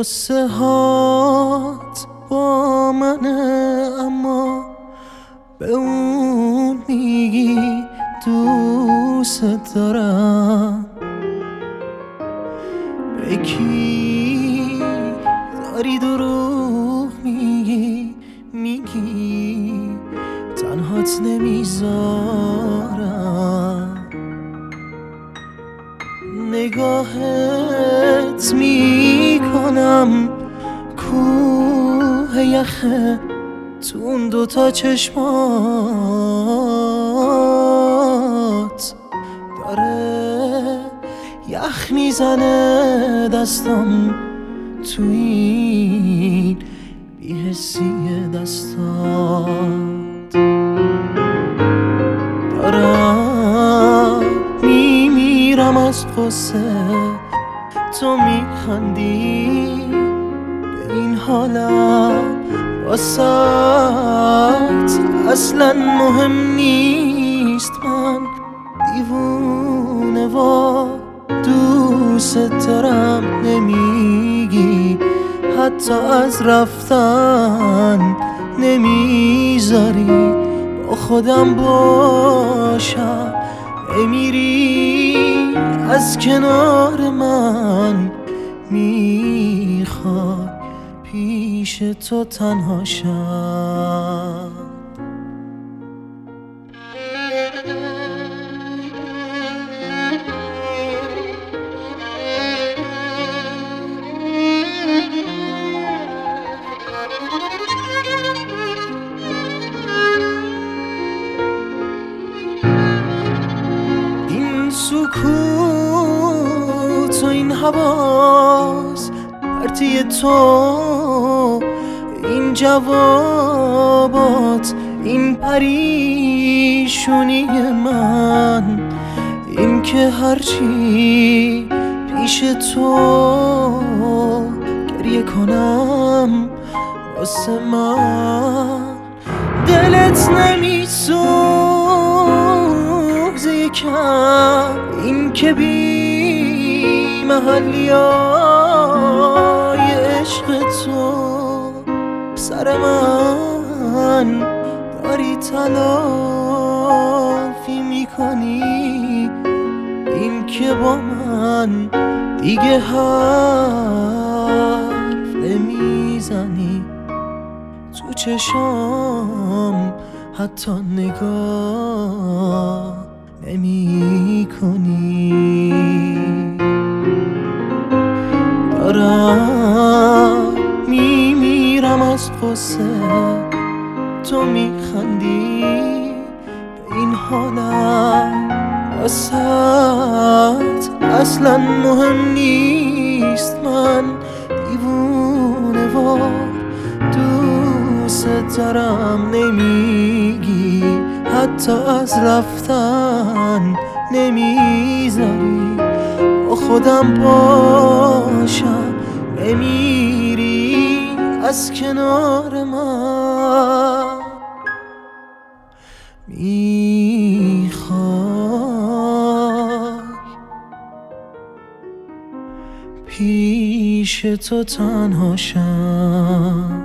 قصه هات با منه، اما به اون میگی دوست دارم. به کی داری دروغ میگی، میگی تنهات نمیذارم. نگاهت میکنم کوه یخه تو اون دوتا چشمات، داره یخ میزنه دستم تو این بی‌حسی دستات. دارم میمیرم از قصه، تو میخندی به این حالم. واسات اصلا مهم نیست، من دیوونه و دوست دارم. نمیگی حتی از رفتن نمیذاری با خودم باشم. نمیری از کنار من، میخوای پیش تو تنها شم. این سکوت و این حواس پرتی تو، این جوابات، این پریشونی من، این که هرچی پیش تو گریه کنم واسه من دلت نمیسوزه یکم. این که بی محلیای عشق تو سر من داری تلافی میکنی. این که با من دیگه حرف نمیزنی، تو چشام حتی نگاه نمی کنی. دارم میمیرم از قصه، تو میخندی به این حالم. واسات اصلا مهم نیست، من دیوونه و دوست دارم. نمیگی حتی از رفتن نمیذاری با خودم باشم. نمیری از کنار من، میخوای پیش تو تنها شم.